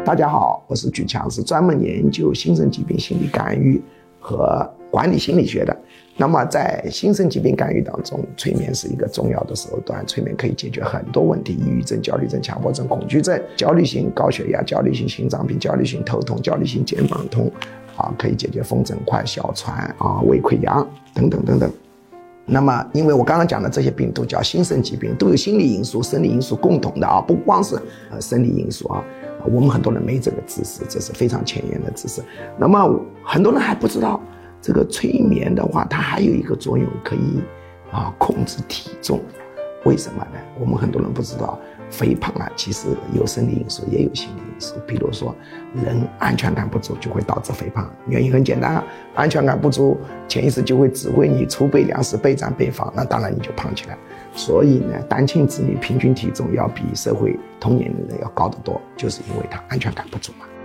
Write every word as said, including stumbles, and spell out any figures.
大家好，我是举强，是专门研究新生疾病心理干预和管理心理学的。那么在新生疾病干预当中，催眠是一个重要的手段，催眠可以解决很多问题，抑郁症、焦虑症、强迫症、恐惧症、焦虑型高血压、焦虑型心脏病、焦虑型头痛、焦虑型肩膀痛，啊，可以解决风疹块、哮喘啊、胃溃疡等等等等。那么因为我刚刚讲的这些病都叫新生疾病，都有心理因素、生理因素共同的啊，不光是呃生理因素啊，我们很多人没这个知识，这是非常前沿的知识。那么很多人还不知道，这个催眠的话，它还有一个作用，可以啊控制体重。为什么呢？我们很多人不知道，肥胖啊，其实有生理因素，也有心理因素。比如说，人安全感不足就会导致肥胖，原因很简单啊，安全感不足，潜意识就会指挥你储备粮食、备战备防，那当然你就胖起来。所以呢，单亲子女平均体重要比社会同年龄人要高得多，就是因为他安全感不足嘛。